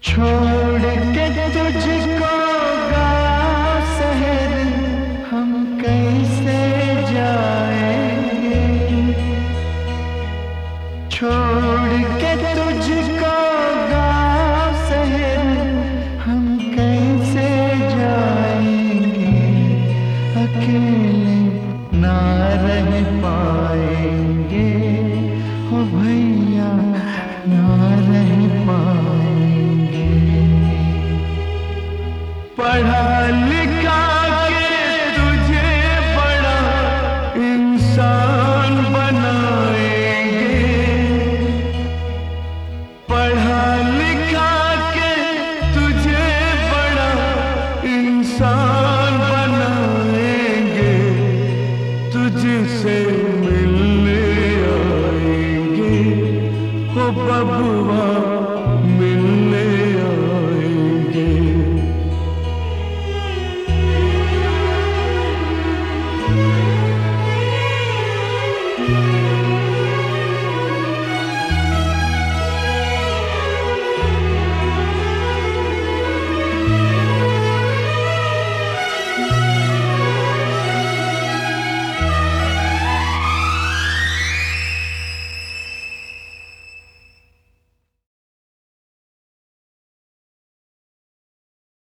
छोड़ के तुझको गाँव शहर हम कैसे जाएंगे। छोड़ के तुझको गाँव शहर हम कैसे जाएंगे। अकेले ना रह पाएंगे ओ भैया, ना रह पाएंगे। पढ़ा